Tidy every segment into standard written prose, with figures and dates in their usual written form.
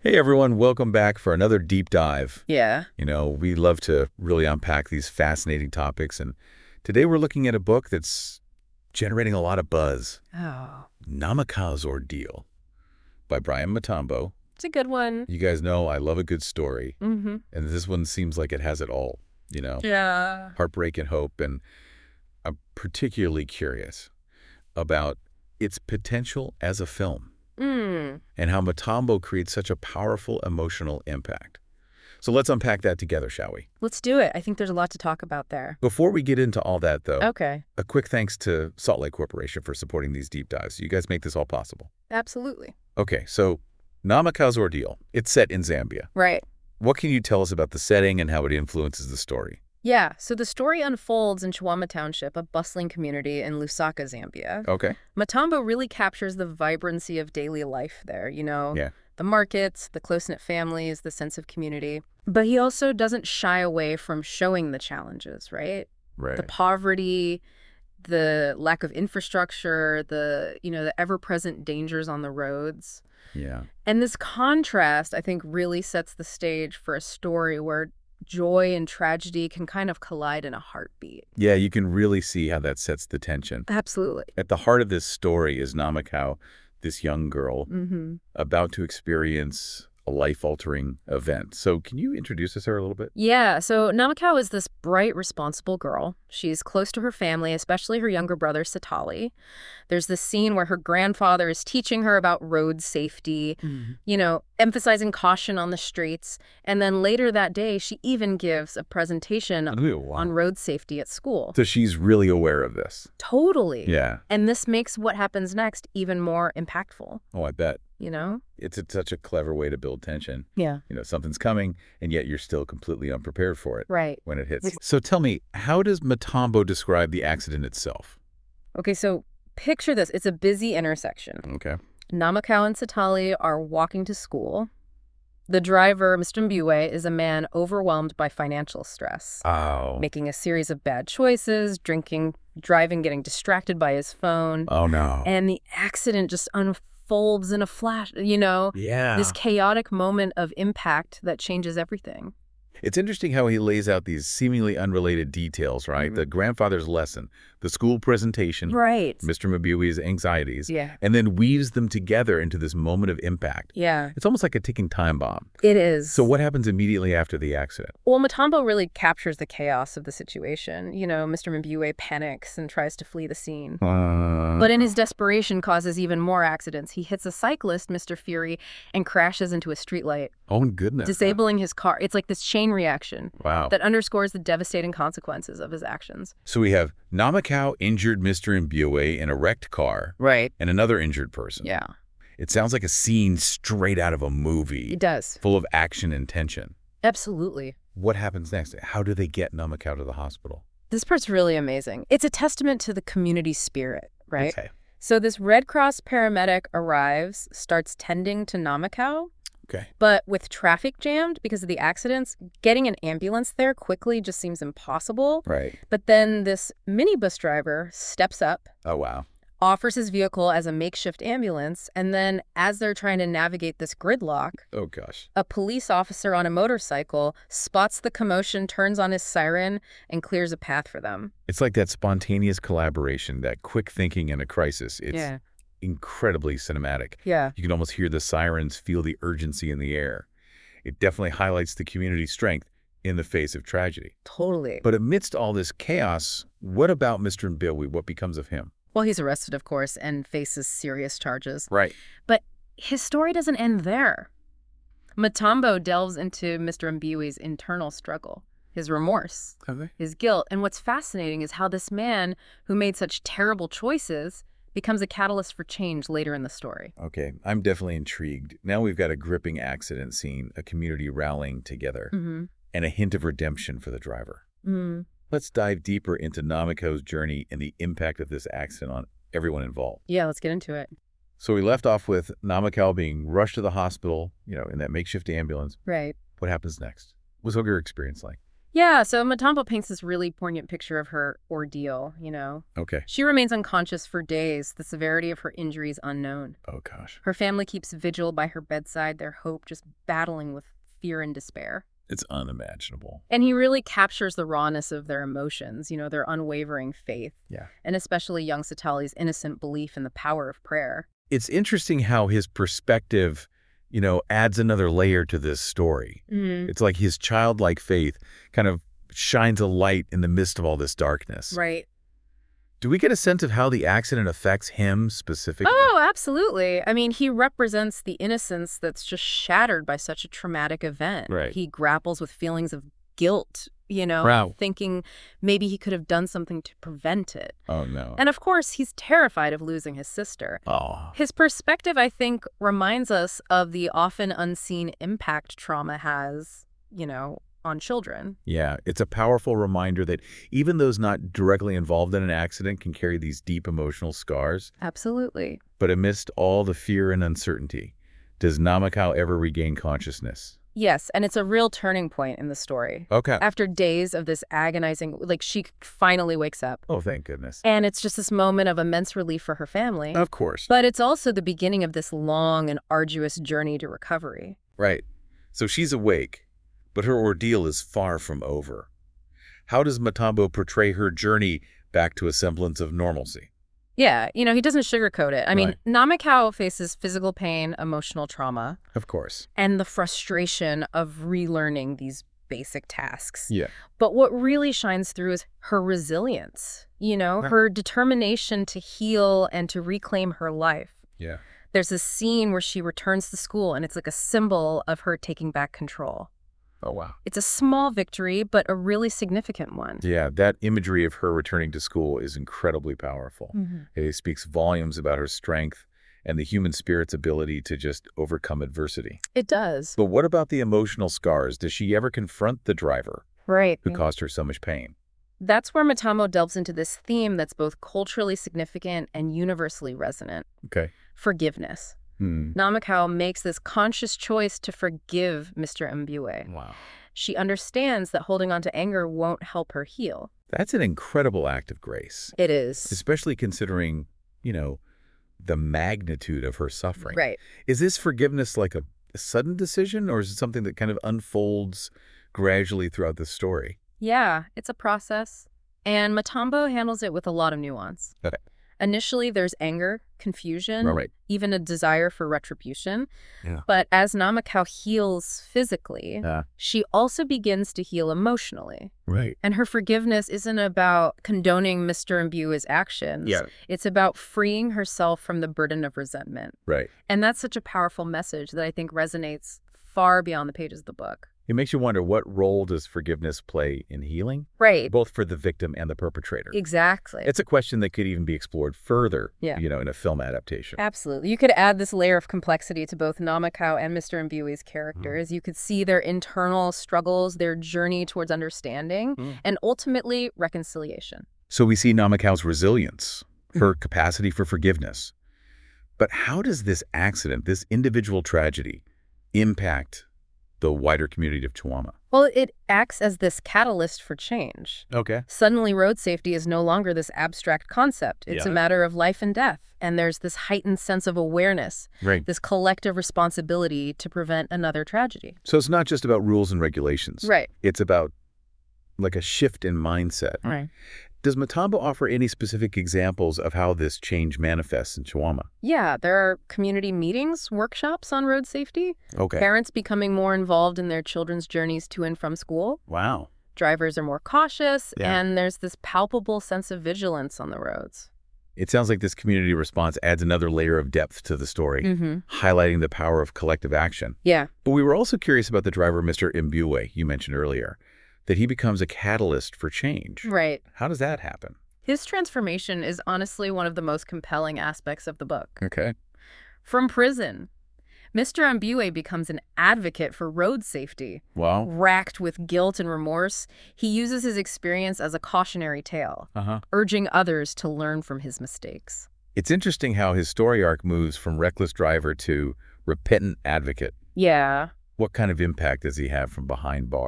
Hey everyone, welcome back for another deep dive. Yeah. We love to really unpack these fascinating topics, and today we're looking at a book that's generating a lot of buzz. Oh, Namakao's Ordeal by Brian Matambo. it's a good one. You guys know I love a good story, Mm-hmm. and this one seems like it has it all. Yeah. Heartbreak and hope, and I'm particularly curious about its potential as a film and how Matambo creates such a powerful emotional impact. So let's unpack that together, shall we? Let's do it. I think there's a lot to talk about there. Before we get into all that, though, Okay. a quick thanks to Salt Lake Corporation for supporting these deep dives. You guys make this all possible. Absolutely. Okay, so Namakao's Ordeal. It's set in Zambia. Right. What can you tell us about the setting and how it influences the story? Yeah. So the story unfolds in Chiwama Township, a bustling community in Lusaka, Zambia. Okay. Matambo really captures the vibrancy of daily life there, Yeah. the markets, the close-knit families, the sense of community. But he also doesn't shy away from showing the challenges, right? Right. The poverty, the lack of infrastructure, the ever-present dangers on the roads. Yeah. And this contrast, I think, really sets the stage for a story where joy and tragedy can kind of collide in a heartbeat. Yeah, you can really see how that sets the tension. Absolutely. At the heart of this story is Namakao, this young girl, about to experience a life-altering event. So can you introduce us to her a little bit? Yeah, so Namakao is this bright, responsible girl. She's close to her family, especially her younger brother, Satali. There's this scene where her grandfather is teaching her about road safety, emphasizing caution on the streets. And then later that day, she even gives a presentation Ooh, wow. on road safety at school. So she's really aware of this. Totally. Yeah. And this makes what happens next even more impactful, Oh, I bet. It's Such a clever way to build tension. Yeah. Something's coming, and yet you're still completely unprepared for it Right. when it hits. So tell me, how does Matambo describe the accident itself? Okay, so picture this. It's a busy intersection. Okay. Namakao and Satali are walking to school. The driver, Mr. Mbiwe, is a man overwhelmed by financial stress, Oh. making a series of bad choices, drinking, driving, getting distracted by his phone. Oh, no. And the accident just unfolds in a flash, Yeah. this chaotic moment of impact that changes everything. It's interesting how he lays out these seemingly unrelated details, right? The grandfather's lesson, the school presentation, Right. Mr. Mabui's anxieties, Yeah. and then weaves them together into this moment of impact. Yeah, It's almost like a ticking time bomb. it is. So what happens immediately after the accident? Well, Matambo really captures the chaos of the situation. Mr. Mbiwe panics and tries to flee the scene. But in his desperation causes even more accidents. He hits a cyclist, Mr. Fury, and crashes into a streetlight, Oh, goodness. disabling his car. It's like this chain reaction Wow. that underscores the devastating consequences of his actions. So we have Namakao injured Mr. Mbiwe in a wrecked car Right. and another injured person. Yeah, It sounds like a scene straight out of a movie, it does. full of action and tension. Absolutely. What happens next? How do they get Namakao to the hospital? This part's really amazing. It's a testament to the community spirit, right? Okay. So this Red Cross paramedic arrives, starts tending to Namakao, Okay. but with traffic jammed because of the accidents, getting an ambulance there quickly just seems impossible. Right. But then this minibus driver steps up, Oh, wow. offers his vehicle as a makeshift ambulance, and then as they're trying to navigate this gridlock, Oh, gosh. a police officer on a motorcycle spots the commotion, turns on his siren, and clears a path for them. It's like that spontaneous collaboration, that quick thinking in a crisis. It's incredibly cinematic. Yeah. You can almost hear the sirens, feel the urgency in the air. It definitely highlights the community's strength in the face of tragedy. Totally. But amidst all this chaos, what about Mr. Mbiwe? What becomes of him? Well, he's arrested, of course, and faces serious charges. Right. But his story doesn't end there. Matambo delves into Mr. Mbiwe's internal struggle, his remorse, Okay. his guilt. And what's fascinating is how this man who made such terrible choices becomes a catalyst for change later in the story. Okay, I'm definitely intrigued. Now we've got a gripping accident scene, a community rallying together, and a hint of redemption for the driver. Let's dive deeper into Namako's journey and the impact of this accident on everyone involved. Yeah, let's get into it. So we left off with Namakao being rushed to the hospital, in that makeshift ambulance. Right. What happens next? What's your experience like? Yeah, so Matambo paints this really poignant picture of her ordeal, you know. Okay. She remains unconscious for days, the severity of her injuries unknown. Oh, gosh. Her family keeps vigil by her bedside, their hope just battling with fear and despair. It's unimaginable. And he really captures the rawness of their emotions, you know, their unwavering faith. Yeah. And especially young Satali's innocent belief in the power of prayer. It's interesting how his perspective, adds another layer to this story. It's like his childlike faith kind of shines a light in the midst of all this darkness. Right. Do we get a sense of how the accident affects him specifically? Oh, absolutely. I mean, he represents the innocence that's just shattered by such a traumatic event. Right. He grapples with feelings of guilt, Wow. thinking maybe he could have done something to prevent it. Oh, no. And of course, he's terrified of losing his sister. Oh. His perspective, I think, reminds us of the often unseen impact trauma has, on children. Yeah, it's a powerful reminder that even those not directly involved in an accident can carry these deep emotional scars. Absolutely. But amidst all the fear and uncertainty, does Namakau ever regain consciousness? Yes, and it's a real turning point in the story. Okay. After days of this agonizing, she finally wakes up. Oh, thank goodness. And it's just this moment of immense relief for her family. Of course. But it's also the beginning of this long and arduous journey to recovery. Right. So she's awake, but her ordeal is far from over. How does Matambo portray her journey back to a semblance of normalcy? Yeah, he doesn't sugarcoat it. I mean, Right. Namakau faces physical pain, emotional trauma, Of course. and the frustration of relearning these basic tasks. Yeah. But what really shines through is her resilience, her determination to heal and to reclaim her life. Yeah. There's this scene where she returns to school, and it's like a symbol of her taking back control. Oh, wow. It's a small victory, but a really significant one. Yeah, that imagery of her returning to school is incredibly powerful. It speaks volumes about her strength and the human spirit's ability to just overcome adversity. It does. But what about the emotional scars? Does she ever confront the driver Right. who caused her so much pain? That's where Matamo delves into this theme that's both culturally significant and universally resonant. Okay. Forgiveness. Namakau makes this conscious choice to forgive Mr. Mbue. Wow. She understands that holding on to anger won't help her heal. That's an incredible act of grace, It is. especially considering, the magnitude of her suffering. Right. Is this forgiveness like a sudden decision, or is it something that kind of unfolds gradually throughout the story? Yeah, it's a process. And Matambo handles it with a lot of nuance. Okay. Initially, there's anger, confusion, Right. even a desire for retribution. Yeah. But as Namakau heals physically, Yeah. she also begins to heal emotionally. Right. And her forgiveness isn't about condoning Mr. Mbue's actions. Yeah. It's about freeing herself from the burden of resentment. Right. And that's such a powerful message that I think resonates far beyond the pages of the book. It makes you wonder, what role does forgiveness play in healing, Right. both for the victim and the perpetrator? Exactly. It's a question that could even be explored further, Yeah. in a film adaptation. Absolutely. You could add this layer of complexity to both Namakau and Mr. Mbue's characters. You could see their internal struggles, their journey towards understanding, and ultimately reconciliation. So we see Namakau's resilience, her capacity for forgiveness. But how does this accident, this individual tragedy, impact the wider community of Chihuahua? Well, it acts as this catalyst for change. Okay. Suddenly, road safety is no longer this abstract concept. It's a Yeah. matter of life and death. And there's this heightened sense of awareness, Right. this collective responsibility to prevent another tragedy. So it's not just about rules and regulations. Right. It's about like a shift in mindset. Right. Does Matambo offer any specific examples of how this change manifests in Chihuahua? Yeah, there are community meetings, workshops on road safety, Okay. parents becoming more involved in their children's journeys to and from school. Wow. Drivers are more cautious, Yeah. and there's this palpable sense of vigilance on the roads. It sounds like this community response adds another layer of depth to the story, highlighting the power of collective action. Yeah. But we were also curious about the driver, Mr. Mbue, you mentioned earlier, that he becomes a catalyst for change. Right. How does that happen? His transformation is honestly one of the most compelling aspects of the book. Okay. From prison, Mr. Mbue becomes an advocate for road safety. Wow. Racked with guilt and remorse, he uses his experience as a cautionary tale, Uh-huh. urging others to learn from his mistakes. It's interesting how his story arc moves from reckless driver to repentant advocate. Yeah. What kind of impact does he have from behind bars?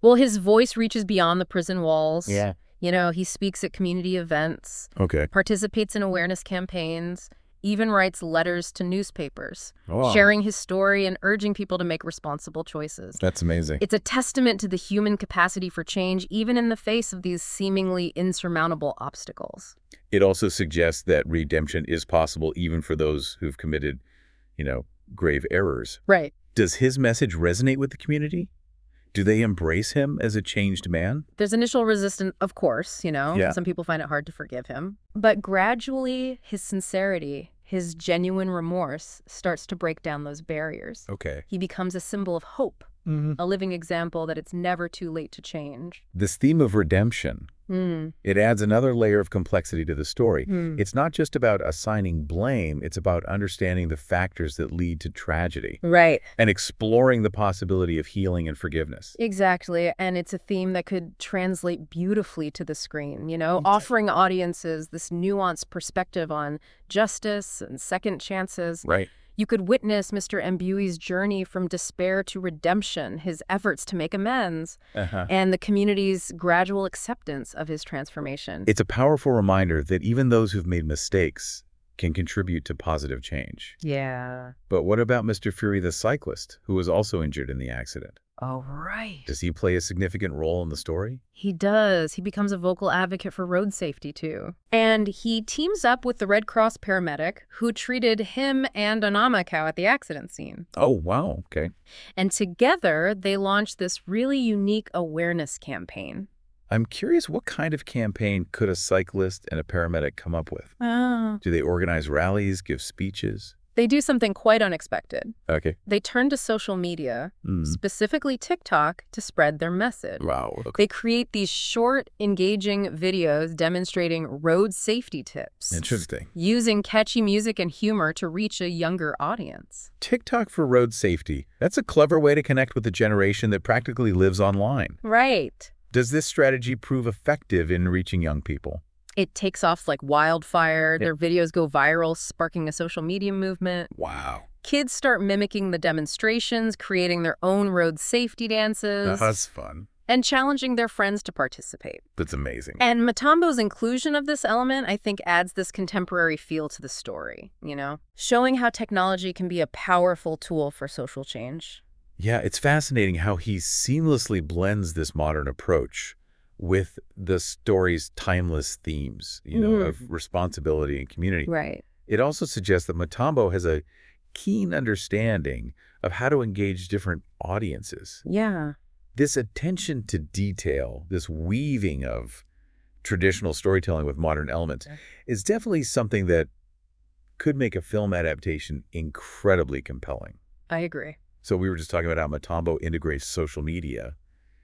Well, his voice reaches beyond the prison walls. Yeah. He speaks at community events, Okay. participates in awareness campaigns, even writes letters to newspapers, Wow. sharing his story and urging people to make responsible choices. That's amazing. It's a testament to the human capacity for change, even in the face of these seemingly insurmountable obstacles. It also suggests that redemption is possible even for those who've committed, grave errors. Right. Does his message resonate with the community? Do they embrace him as a changed man? There's initial resistance, of course, Yeah. Some people find it hard to forgive him. But gradually, his sincerity, his genuine remorse starts to break down those barriers. Okay. He becomes a symbol of hope, a living example that it's never too late to change. This theme of redemption, it adds another layer of complexity to the story. It's not just about assigning blame, it's about understanding the factors that lead to tragedy. Right. And exploring the possibility of healing and forgiveness. Exactly. And it's a theme that could translate beautifully to the screen, offering audiences this nuanced perspective on justice and second chances. Right. You could witness Mr. Mbui's journey from despair to redemption, his efforts to make amends, and the community's gradual acceptance of his transformation. It's a powerful reminder that even those who've made mistakes can contribute to positive change. Yeah. But what about Mr. Fury the cyclist, who was also injured in the accident? Oh, right. Does he play a significant role in the story? He does. He becomes a vocal advocate for road safety, too. And he teams up with the Red Cross paramedic who treated him and Anamakaw at the accident scene. Oh, wow. Okay. And together, they launched this really unique awareness campaign. I'm curious, what kind of campaign could a cyclist and a paramedic come up with? Oh. Do they organize rallies, give speeches? They do something quite unexpected. Okay. They turn to social media, specifically TikTok, to spread their message. Wow. Okay. They create these short, engaging videos demonstrating road safety tips. Interesting. Using catchy music and humor to reach a younger audience. TikTok for road safety. That's a clever way to connect with a generation that practically lives online. Right. Does this strategy prove effective in reaching young people? It takes off like wildfire. Their videos go viral, sparking a social media movement. Wow. Kids start mimicking the demonstrations, creating their own road safety dances. That's fun. And challenging their friends to participate. That's amazing. And Mutombo's inclusion of this element, I think, adds this contemporary feel to the story, Showing how technology can be a powerful tool for social change. Yeah, it's fascinating how he seamlessly blends this modern approach with the story's timeless themes, of responsibility and community. Right. It also suggests that Mutombo has a keen understanding of how to engage different audiences. Yeah. This attention to detail, this weaving of traditional storytelling with modern elements, is definitely something that could make a film adaptation incredibly compelling. I agree. So we were just talking about how Mutombo integrates social media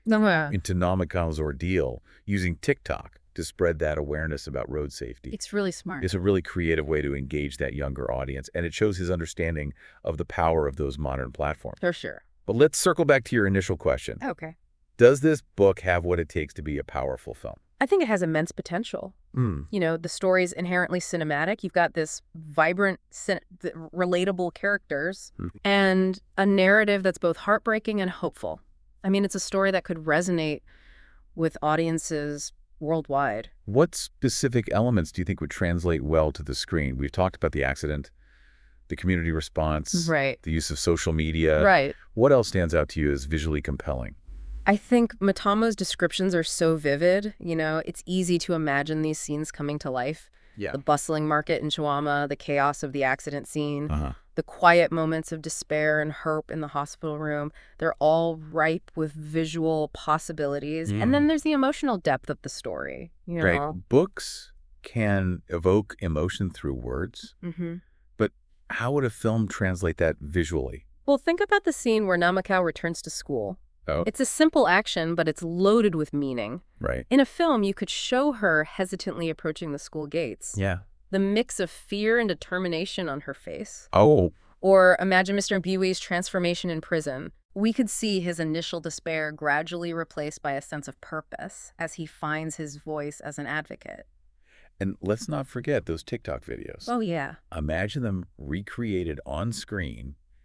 into Namakaw's ordeal using TikTok to spread that awareness about road safety. It's really smart. It's a really creative way to engage that younger audience, and it shows his understanding of the power of those modern platforms. For sure. But let's circle back to your initial question. Okay. Does this book have what it takes to be a powerful film? I think it has immense potential. The story's inherently cinematic. You've got this vibrant, relatable characters and a narrative that's both heartbreaking and hopeful. I mean, it's a story that could resonate with audiences worldwide. What specific elements do you think would translate well to the screen? We've talked about the accident, the community response, right, the use of social media. Right. What else stands out to you as visually compelling? I think Mutombo's descriptions are so vivid. It's easy to imagine these scenes coming to life. Yeah. The bustling market in Chihuahua, the chaos of the accident scene, the quiet moments of despair and hope in the hospital room. They're all ripe with visual possibilities. And then there's the emotional depth of the story. Right. Books can evoke emotion through words, but how would a film translate that visually? Well, think about the scene where Namakaw returns to school. Oh. It's a simple action, but it's loaded with meaning. Right. In a film, you could show her hesitantly approaching the school gates. Yeah. The mix of fear and determination on her face. Oh. Or imagine Mr. Mbui's transformation in prison. We could see his initial despair gradually replaced by a sense of purpose as he finds his voice as an advocate. And let's not forget those TikTok videos. Oh, yeah. Imagine them recreated on screen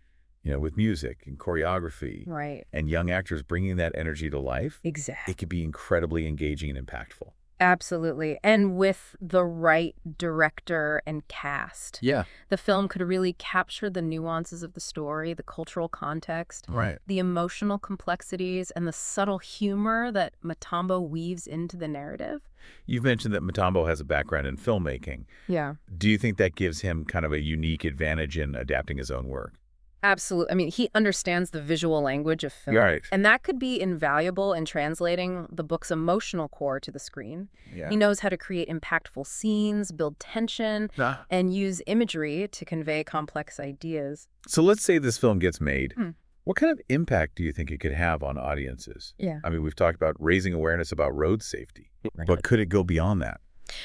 with music and choreography Right. and young actors bringing that energy to life, Exactly. it could be incredibly engaging and impactful. Absolutely. And with the right director and cast, Yeah. the film could really capture the nuances of the story, the cultural context, Right. the emotional complexities, and the subtle humor that Mutombo weaves into the narrative. You've mentioned that Mutombo has a background in filmmaking. Yeah. Do you think that gives him kind of a unique advantage in adapting his own work? Absolutely. I mean, he understands the visual language of film. Right. And that could be invaluable in translating the book's emotional core to the screen. Yeah. He knows how to create impactful scenes, build tension, Ah. and use imagery to convey complex ideas. So let's say this film gets made. Hmm. What kind of impact do you think it could have on audiences? Yeah. I mean, we've talked about raising awareness about road safety, Right. but could it go beyond that?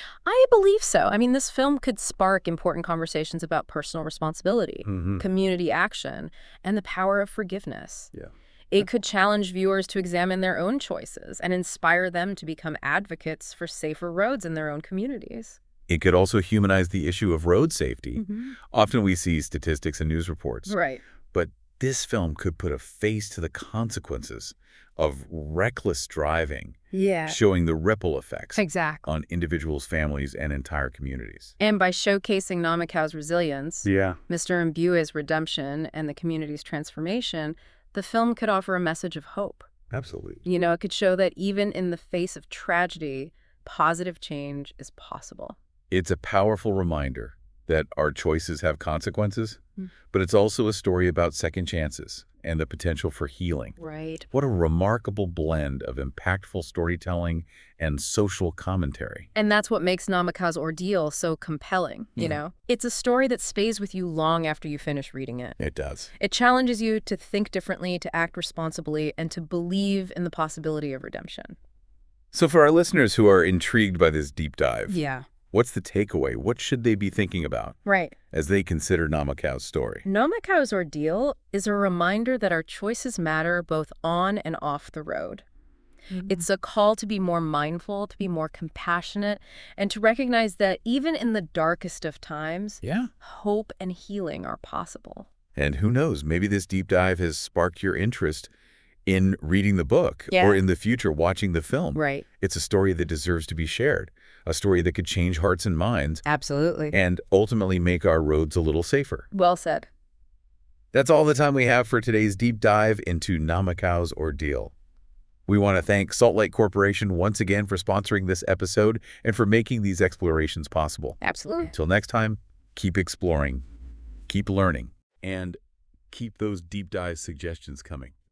I believe so. I mean, this film could spark important conversations about personal responsibility, Mm-hmm. community action, and the power of forgiveness. Yeah. It could challenge viewers to examine their own choices and inspire them to become advocates for safer roads in their own communities. It could also humanize the issue of road safety. Mm-hmm. Often we see statistics and news reports, Right. but this film could put a face to the consequences of reckless driving, Yeah. showing the ripple effects Exactly. on individuals, families, and entire communities. And by showcasing Namakau's resilience, Yeah. Mr. Mbue's redemption, and the community's transformation, the film could offer a message of hope. Absolutely. You know, it could show that even in the face of tragedy, positive change is possible. It's a powerful reminder that our choices have consequences, Mm. but it's also a story about second chances and the potential for healing. Right. What a remarkable blend of impactful storytelling and social commentary. And that's what makes Namakau's ordeal so compelling, you Yeah. know? It's a story that stays with you long after you finish reading it. It does. It challenges you to think differently, to act responsibly, and to believe in the possibility of redemption. So for our listeners who are intrigued by this deep dive, Yeah. what's the takeaway? What should they be thinking about Right. as they consider Namakau's story? Namakau's ordeal is a reminder that our choices matter both on and off the road. It's a call to be more mindful, to be more compassionate, and to recognize that even in the darkest of times, Yeah. hope and healing are possible. And who knows, maybe this deep dive has sparked your interest in reading the book Yeah. or in the future watching the film. Right. It's a story that deserves to be shared, a story that could change hearts and minds Absolutely. and ultimately make our roads a little safer. Well said. That's all the time we have for today's deep dive into Namakau's ordeal. We want to thank Salt Lake Corporation once again for sponsoring this episode and for making these explorations possible. Absolutely. Until next time, keep exploring, keep learning, and keep those deep dive suggestions coming.